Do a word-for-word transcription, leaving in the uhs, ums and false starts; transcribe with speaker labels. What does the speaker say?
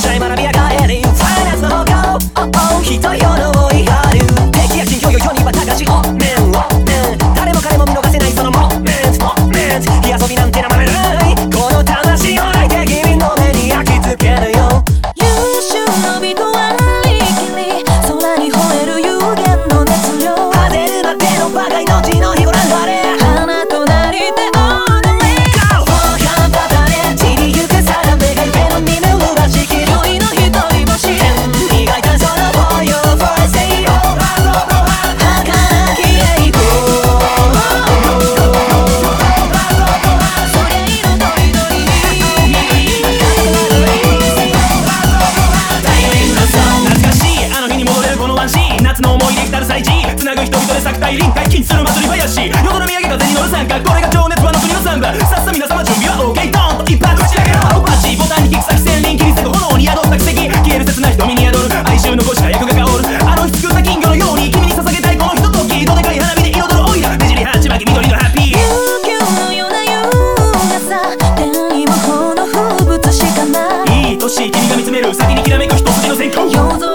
Speaker 1: さい学びや帰りファイナンスの方向 Oh oh 人よの追い春敵や金魚よ世には高しおめんおめん誰も彼も見逃せないそのモメントモメント火遊びなんてなまめないこの魂を泣いて君の目に焼き付けるよ
Speaker 2: 優秀の人はりきり空に吠える有限の熱量
Speaker 1: 果てるまでのバカ命の日ごらんだれ
Speaker 2: 花となりで踊れ
Speaker 1: Go! 半端だね散りゆく定めが夢の見ぬらしき
Speaker 2: 恋の一人星
Speaker 1: 磨いたその For you for say oh
Speaker 2: 儚き栄光それ色とりどり
Speaker 3: 懐かしいあの日に戻れるこのワンシーン夏の思い出来たる祭事つなぐ人々で咲く大輪解禁する祭り林夜空見上げ風に乗る参加これが情熱はの国のサンバさっさ皆様準備は OK ドーンと一発打ち上げろ青バチボタンにキック先千輪切り裂く炎に宿った奇跡消える切ない瞳に宿る哀愁の腰が役が香るあの日作った金魚のように君に捧げたいこのひとときどでかい花火で彩るオイラねじり鉢巻き緑のハッピー
Speaker 2: 琉球のような優雅さ天に無法の風物詩かない
Speaker 3: いい年君が見つめる先にきらめく一筋の線香
Speaker 2: 夜空